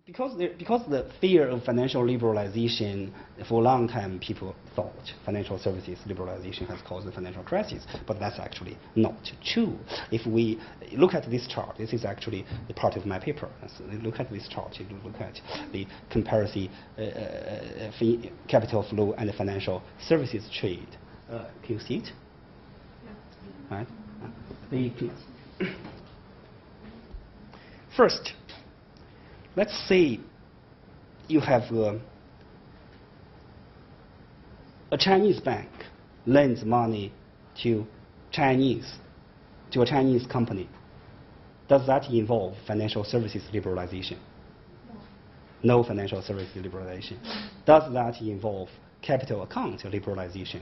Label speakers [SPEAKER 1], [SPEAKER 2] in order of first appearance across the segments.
[SPEAKER 1] because the fear of financial liberalization, for a long time people thought financial services liberalization has caused the financial crisis, but that's actually not true. If we look at this chart, this is actually the part of my paper. So look at this chart, you look at the comparison capital flow and the financial services trade. Can you see it? Yeah. Right. First, let's say you have a Chinese bank lends money to a Chinese company. Does that involve financial services liberalization? No financial services liberalization. Does that involve capital account liberalization?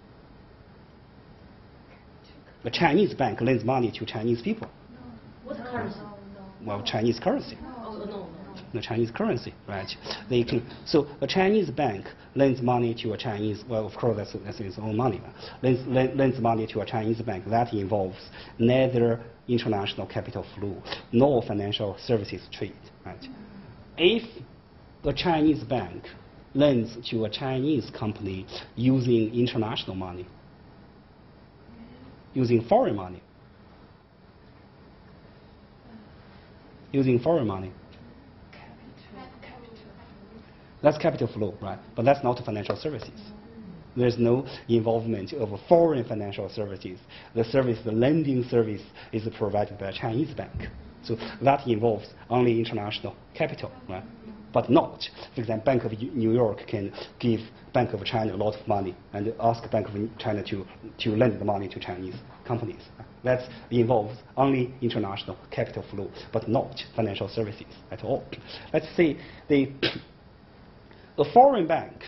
[SPEAKER 1] A Chinese bank lends money to Chinese people.
[SPEAKER 2] What currency?
[SPEAKER 1] Well, Chinese currency.
[SPEAKER 2] No.
[SPEAKER 1] The Chinese currency, right? So a Chinese bank lends money to a Chinese, well, of course that's its own money, lends money to a Chinese bank. That involves neither international capital flow nor financial services trade, right? If a Chinese bank lends to a Chinese company using international money, using foreign money, that's capital flow, right? But that's not financial services. There's no involvement of foreign financial services. The lending service is provided by a Chinese bank. So that involves only international capital, right? But not, for example, Bank of New York can give Bank of China a lot of money and ask Bank of China to lend the money to Chinese companies. That involves only international capital flow, but not financial services at all. Let's say a foreign bank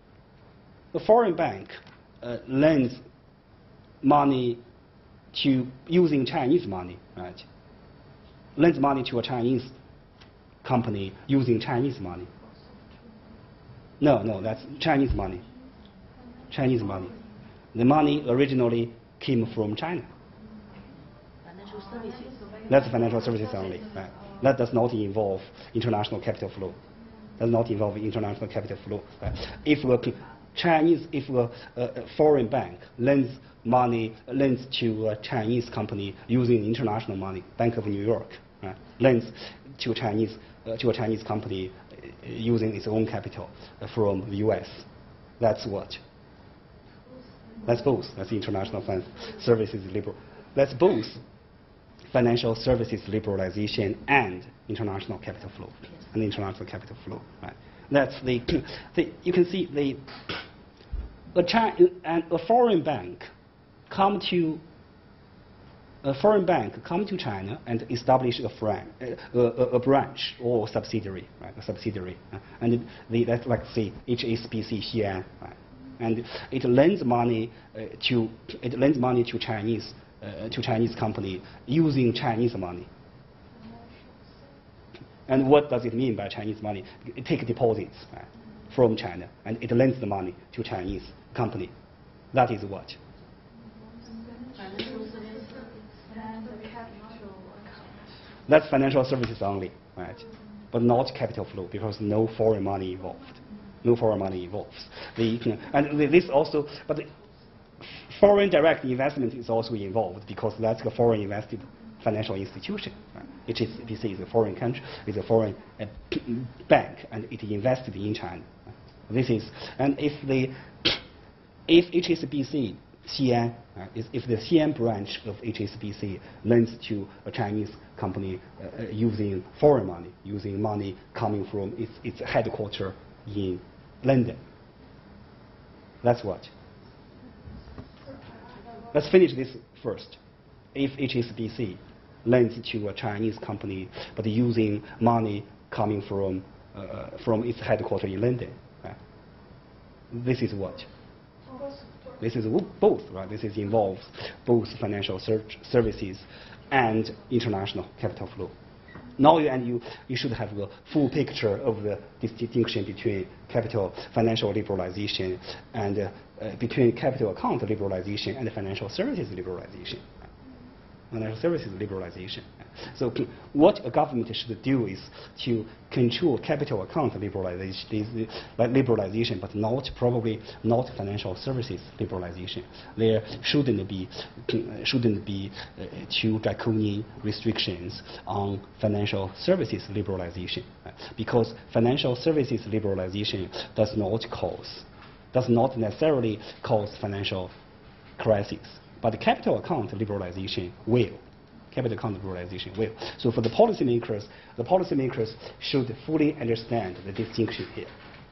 [SPEAKER 1] lends money using Chinese money, right? Lends money to a Chinese company using Chinese money. No, that's Chinese money. The money originally came from China.
[SPEAKER 2] Financial services.
[SPEAKER 1] That's financial services only. Right? That does not involve international capital flow. Right? If a foreign bank lends to a Chinese company using international money, Bank of New York, right? Lends to a Chinese company using its own capital from the U.S. That's what? That's both. That's international services liberal. That's both financial services liberalization and international capital flow. Right? That's you can see a foreign bank come to China and establish a branch or subsidiary, right? And that's like say HSBC Xi'an, right? And it lends money to Chinese company using Chinese money. And what does it mean by Chinese money? It takes deposits, right, from China and it lends the money to Chinese company. That is what? That's financial services only, right? But not capital flow because no foreign money involved. But the foreign direct investment is also involved because that's a foreign invested financial institution. Right? HSBC is a foreign country, is a foreign bank, and it invested in China. And if HSBC Xi'an, if the Xi'an branch of HSBC lends to a Chinese company using foreign money, using money coming from its headquarters in London, that's what? Let's finish this first. If HSBC lends to a Chinese company but using money coming from its headquarters in London, right? This is what? This is both, right? This involves both financial services and international capital flow. Now you should have a full picture of the distinction between financial liberalization and between capital account liberalization and financial services liberalization. financial services liberalization. So what a government should do is to control capital account liberalization, but probably not financial services liberalization. There shouldn't be too draconian restrictions on financial services liberalization, because financial services liberalization does not necessarily cause financial crisis, but capital account liberalization will. Capital account liberalization will. So for the policymakers should fully understand the distinction here.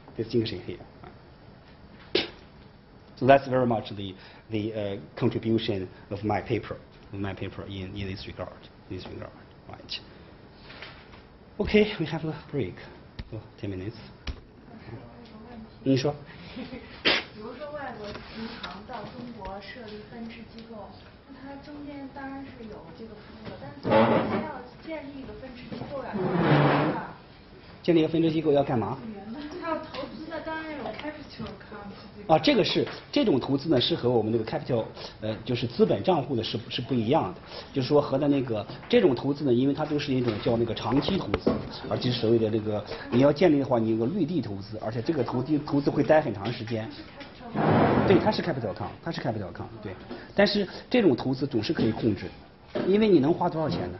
[SPEAKER 1] So that's very much the contribution of my paper in this regard. Right. Okay, we have a break for 10 minutes. 你说。
[SPEAKER 3] 比如说外国银行到中国设立分支机构，那它中间当然是有这个服务的，但是它要建立一个分支机构呀，
[SPEAKER 1] 建立一个分支机构要干嘛？
[SPEAKER 3] 它要投资的，当然有 capital account。
[SPEAKER 1] 啊，这种投资呢，是和我们那个 capital 就是资本账户的是不一样的。就是说和的那个这种投资呢，因为它都是一种叫那个长期投资，而且所谓的这个你要建立的话，你有个绿地投资，而且这个投资会待很长时间。对，它是 capital account， 对。但是这种投资总是可以控制，因为你能花多少钱呢？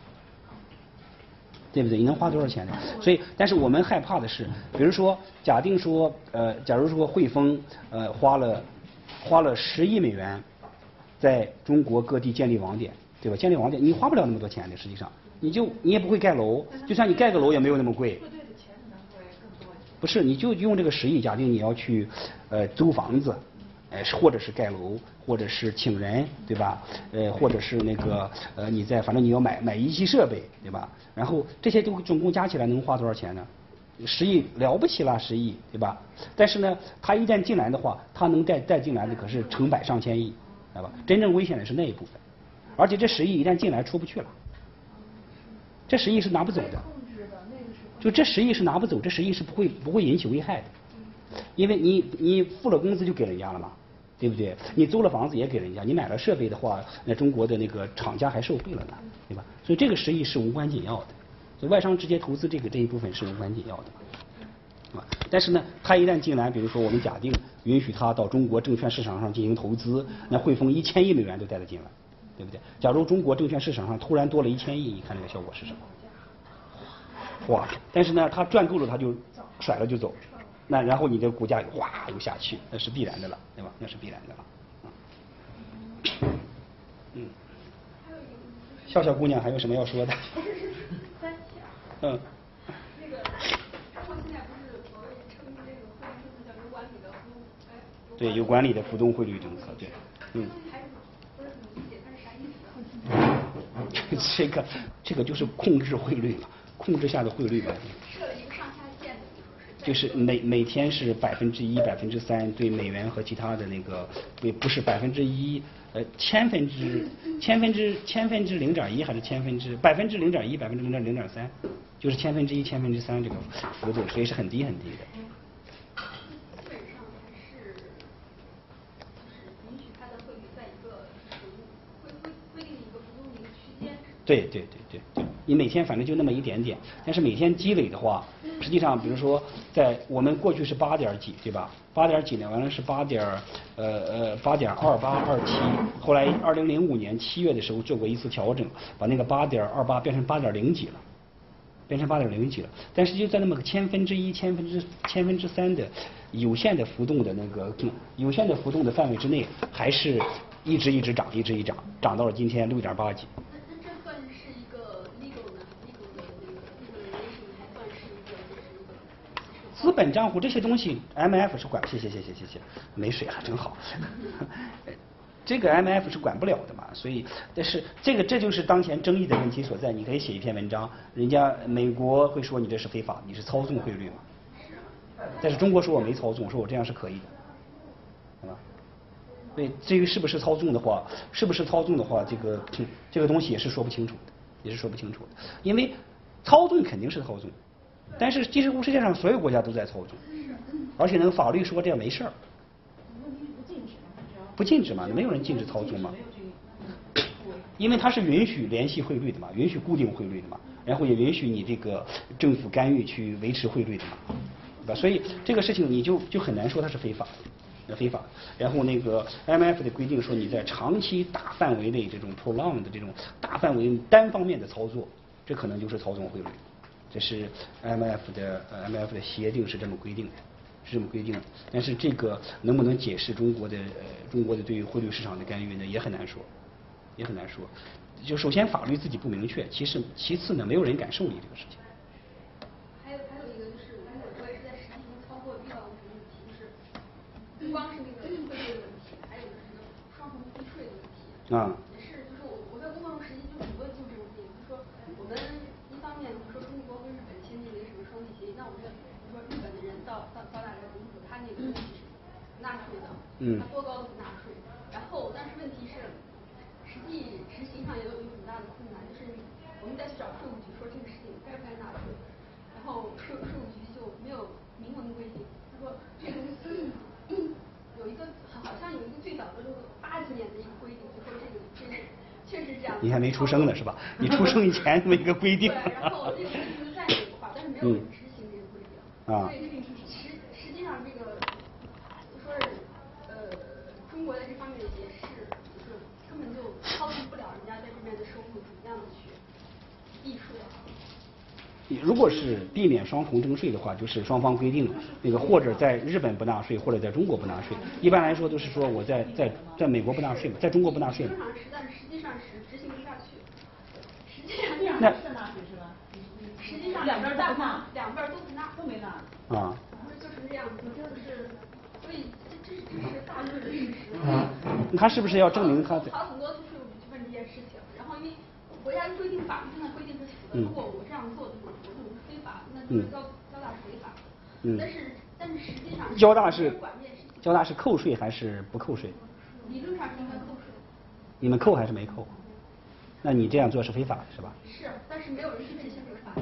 [SPEAKER 1] 对不对？你能花多少钱呢？所以，但是我们害怕的是，比如说，假如说汇丰花了10亿美元，在中国各地建立网点，对吧？建立网点，你花不了那么多钱的，实际上，你也不会盖楼，就算你盖个楼也没有那么贵。
[SPEAKER 3] 汇兑的钱可能会更多一些。
[SPEAKER 1] 不是，你就用这个10亿，假定你要去租房子。或者是盖楼，或者是请人，对吧？或者是那个反正你要买仪器设备，对吧？然后这些都总共加起来能花多少钱呢？10亿了不起了，10亿，对吧？但是呢，它一旦进来的话，它能带进来的可是成百上千亿，知道吧？真正危险的是那一部分，而且这10亿一旦进来出不去了，这10亿是拿不走的。就这10亿是拿不走，这10亿是不会引起危害的，因为你付了工资就给人家了嘛。对不对？你租了房子也给人家，你买了设备的话，那中国的那个厂家还受贿了呢，对吧？所以这个10亿是无关紧要的，所以外商直接投资这一部分是无关紧要的，啊。但是呢，他一旦进来，比如说我们假定允许他到中国证券市场上进行投资，那汇丰1000亿美元都带得进来，对不对？假如中国证券市场上突然多了1000亿，你看这个效果是什么？哇！但是呢，他赚够了他就甩了就走。那然后你的股价哗又下去，那是必然的了，对吧？那是必然的了。笑姑娘还有什么要说的？嗯。
[SPEAKER 4] 那个中国现在不是所谓称这个汇率政策叫有管理的浮动，
[SPEAKER 1] 对，有管理的浮动汇率政策，对，
[SPEAKER 4] 还是不是很理解它是啥意思？
[SPEAKER 1] 这个就是控制汇率嘛，控制下的汇率嘛。
[SPEAKER 4] 设了一个上下限的。
[SPEAKER 1] 就是每天是1%、3%对美元和其他的那个，不是1%，千分之0.1还是0.1%、0.3%，就是1/1000、1/3这个幅度，所以是很低的。
[SPEAKER 4] 基本上还是允许它的汇率在一个规定一个浮动的一个区间。
[SPEAKER 1] 对，你每天反正就那么一点点，但是每天积累的话，实际上比如说在我们过去是8点几，对吧？8点几呢，完了是8.2827，后来2005年7月的时候做过一次调整，把那个8.28变成8.0几了。但是就在那么个1/1000、1/3的有限的浮动的范围之内，还是一直涨，涨到了今天6.8几。
[SPEAKER 4] 这算是一个 legal 的那个 relation， 还算是一个
[SPEAKER 1] 资本账户这些东西 ，MF 是管，谢谢，没水了，真好。这个 MF 是管不了的嘛，所以但是这就是当前争议的问题所在。你可以写一篇文章，人家美国会说你这是非法，你是操纵汇率嘛。但是中国说我没操纵，说我这样是可以的，对吧？对，至于是不是操纵的话，这个东西也是说不清楚的，因为操纵肯定是操纵，但是几乎世界上所有国家都在操纵，而且呢，法律说这样没事儿。不禁止嘛，没有人禁止操纵嘛。 因为它是允许联系汇率的嘛，允许固定汇率的嘛，然后也允许你这个政府干预去维持汇率的嘛，对吧？所以这个事情你就很难说它是非法的。非法，然后那个 IMF 的规定说，你在长期大范围内这种 prolonged 的这种大范围单方面的操作，这可能就是操纵汇率。这是 IMF 的协定是这么规定的，是这么规定的。但是这个能不能解释中国的对于汇率市场的干预呢？也很难说，也很难说。就首先法律自己不明确，其次呢，没有人敢受理这个事情。
[SPEAKER 4] 还有一个就是，我也是在实际中操作遇到过什么问题，就是不光是那个汇率的问题，还有就是双重避税的问题。也是，就是我在工作中实际就很多就是这种问题，就是说我们一方面说中国跟日本签订了一个什么双边协议，那我们比如说日本的人到大来本土，他那个东西是不纳税的，他多高都不纳税。然后，但是问题是，实际执行上也有很大的困难，就是我们再去找税务局说这个事情该不该纳税，然后税务局就没有明文规定，他说这个东西有一个好像有一个最早的就是80年的一个规定，就说这个确实这样。
[SPEAKER 1] 你还没出生呢是吧？你出生以前这么一个规定。
[SPEAKER 4] 对，然后这个规定就在美国化，但是没有人执行这个规定。所以实际上这个就说是中国在这方面也是就是根本就操纵不了人家在这边的收入怎么样的去避税啊。
[SPEAKER 1] 如果是避免双重征税的话，就是双方规定那个或者在日本不纳税，或者在中国不纳税。一般来说都是说我在美国不纳税嘛，在中国不纳税嘛。
[SPEAKER 4] 但是实际上是执行不下去。实际上
[SPEAKER 2] 那纳税是吧？
[SPEAKER 4] 实际上
[SPEAKER 2] 两边都不纳，
[SPEAKER 4] 两边都不纳，
[SPEAKER 2] 都没纳。
[SPEAKER 4] 就是这样子，就是所以这是大致的事实。
[SPEAKER 1] 他是不是要证明他？
[SPEAKER 4] 好很多去税务局去问这件事情，然后因为国家规定法律现在规定是死的，如果我这样做的话，我就是非法，那就是交大是违法。但是实际上
[SPEAKER 1] 交大是扣税还是不扣税？
[SPEAKER 4] 理论上是应该扣税。
[SPEAKER 1] 你们扣还是没扣？那你这样做是非法的是吧？
[SPEAKER 4] 是，但是没有人去执行这个法律。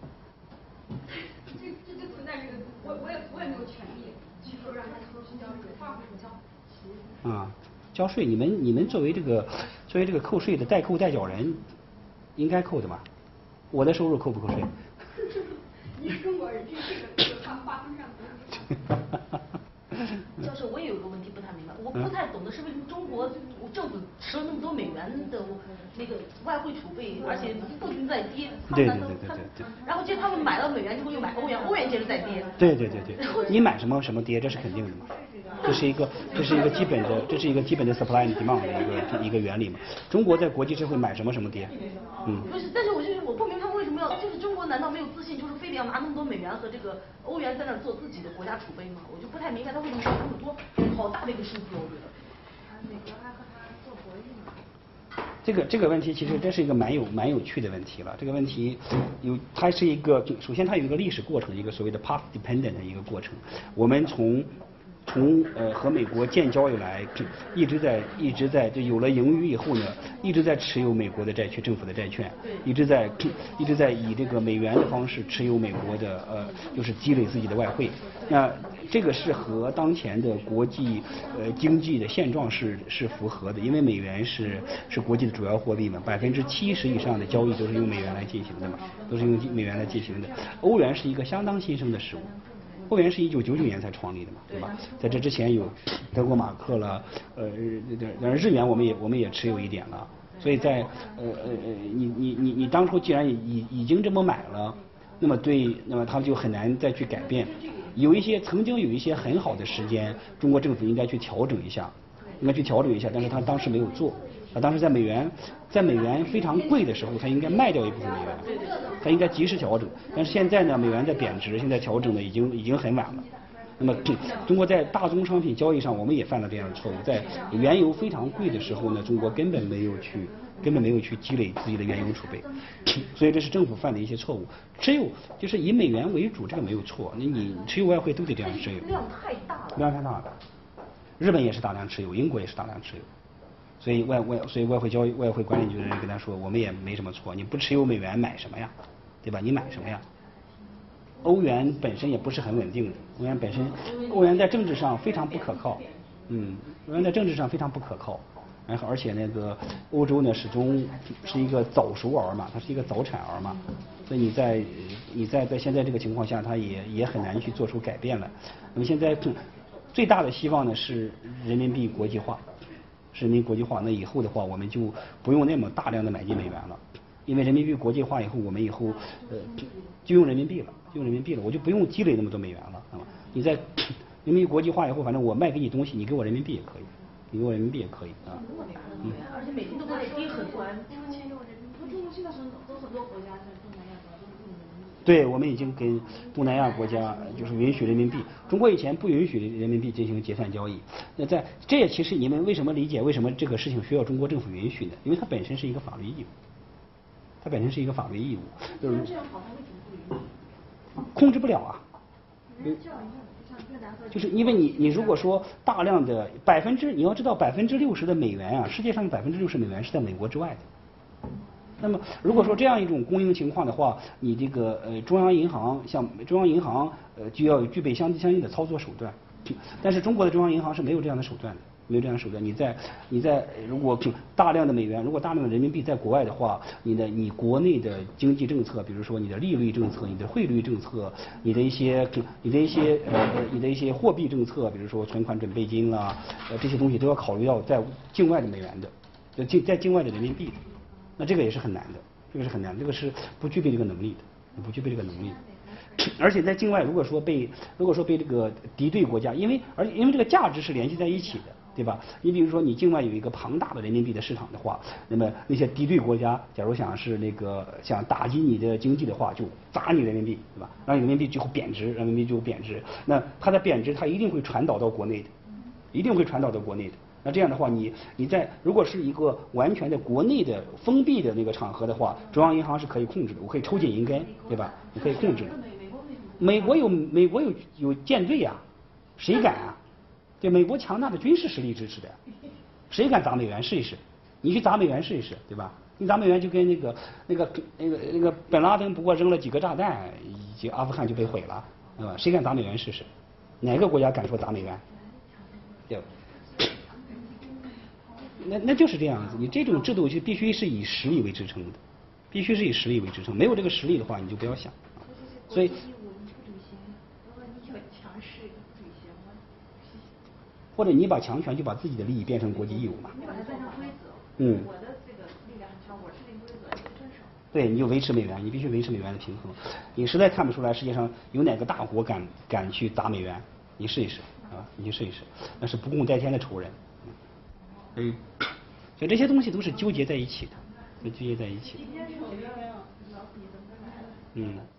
[SPEAKER 4] 这就存在这个，我也没有权利去说让他去交税，他不交。
[SPEAKER 1] 交税，你们作为这个扣税的代扣代缴人，应该扣的吧？我的收入扣不扣税？
[SPEAKER 4] 你是中国人，这个划分上不
[SPEAKER 2] 教授，我也有个问题不太明白，我不太懂的是为什么中国政府持了那么多美元的那个外汇储备，而且不停在跌。
[SPEAKER 1] 对。
[SPEAKER 2] 然后接着他们买了美元之后又买欧元，欧元接着在跌。
[SPEAKER 1] 对。你买什么跌，这是肯定的嘛。这是一个基本的 supply and demand 的一个原理嘛。中国在国际社会买什么跌。
[SPEAKER 2] 不是，但是我不明白他们为什么要，就是中国难道没有自信，就是非得要拿那么多美元和这个欧元在那儿做自己的国家储备吗？我就不太明白他为什么要那么多，好大的一个数字，我觉得。
[SPEAKER 3] 美国还和他做博弈
[SPEAKER 1] 呢。这个问题其实这是一个蛮有趣的问题了。这个问题它是一个，首先它有一个历史过程，一个所谓的 path dependent 的一个过程。我们从和美国建交以来，一直在就有了盈余以后呢，一直在持有美国的债券，政府的债券，一直在以这个美元的方式持有美国的就是积累自己的外汇。那这个是和当前的国际经济的现状是符合的，因为美元是国际的主要货币嘛，70%以上的交易都是用美元来进行的嘛，都是用美元来进行的。欧元是一个相当新生的事物。欧元是1999年才创立的嘛，对吧？在这之前有德国马克了，当然日元我们也持有一点了，所以在你当初既然已经这么买了，那么他们就很难再去改变。曾经有一些很好的时间，中国政府应该去调整一下，但是他当时没有做。当时在美元非常贵的时候，他应该卖掉一部分美元，他应该及时调整。但是现在呢，美元在贬值，现在调整的已经很晚了。那么中国在大宗商品交易上，我们也犯了这样的错误。在原油非常贵的时候呢，中国根本没有去积累自己的原油储备，所以这是政府犯的一些错误。持有就是以美元为主，这个没有错。你持有外汇都得这样持有。
[SPEAKER 2] 量太大了。
[SPEAKER 1] 量太大了。日本也是大量持有，英国也是大量持有。所以外汇管理局的人跟他说，我们也没什么错，你不持有美元买什么呀，对吧？你买什么呀？欧元本身也不是很稳定的，欧元在政治上非常不可靠，欧元在政治上非常不可靠。 然后而且那个欧洲呢始终是一个早熟儿嘛，它是一个早产儿嘛，所以你在现在这个情况下，它也很难去做出改变来。那么现在最大的希望呢是人民币国际化，人民币国际化，那以后的话我们就不用那么大量的买进美元了，因为人民币国际化以后，我们以后就用人民币了，我就不用积累那么多美元了，啊，你在人民币国际化以后，反正我卖给你东西，你给我人民币也可以。你给我人民币也可以啊。
[SPEAKER 2] 而且美金都会跌很多。中国现在很多国家在东南亚主要都是用人民币。
[SPEAKER 1] 对，我们已经跟东南亚国家就是允许人民币。中国以前不允许人民币进行结算交易。那这也其实你们为什么理解为什么这个事情需要中国政府允许呢？因为它本身是一个法律义务。就是
[SPEAKER 2] 这样好，它为什么不允许？
[SPEAKER 1] 控制不了啊。就是因为你如果说大量的你要知道60%的美元啊，世界上60%美元是在美国之外的。那么如果说这样一种供应情况的话，你这个中央银行就要具备相应的操作手段，但是中国的中央银行是没有这样的手段的。你在如果大量的美元，如果大量的人民币在国外的话，你国内的经济政策，比如说你的利率政策、你的汇率政策、你的一些货币政策，比如说存款准备金啦，这些东西都要考虑到在境外的美元的，在境外的人民币，那这个也是很难的，这个是不具备这个能力的。而且在境外，如果说被这个敌对国家，因为这个价值是联系在一起的，对吧？你比如说你境外有一个庞大的人民币的市场的话，那么那些敌对国家，假如想打击你的经济的话，就砸你人民币，对吧？让你人民币就会贬值，那它的贬值，它一定会传导到国内的。那这样的话，你如果是一个完全的国内的封闭的那个场合的话，中央银行是可以控制的，我可以抽紧银根，对吧？你可以控制的。美国有舰队啊，谁敢啊？对，美国强大的军事实力支持的，谁敢砸美元试一试？你去砸美元试一试，对吧？你砸美元就跟那个本拉登不过扔了几个炸弹，阿富汗就被毁了，对吧？谁敢砸美元试试？哪个国家敢说砸美元？对吧？那就是这样子，你这种制度就必须是以实力为支撑的，没有这个实力的话，你就不要想。所以，或者你把强权就把自己的利益变成国际义务嘛。
[SPEAKER 2] 你把它变成规则。我的这个力量很强，我制定规则，你不遵守。
[SPEAKER 1] 对，你就维持美元，你必须维持美元的平衡。你实在看不出来世界上有哪个大国敢去砸美元，你试一试啊，你去试一试，那是不共戴天的仇人。所以这些东西都是纠结在一起的，
[SPEAKER 2] 今天是9月6号，老李怎么来了？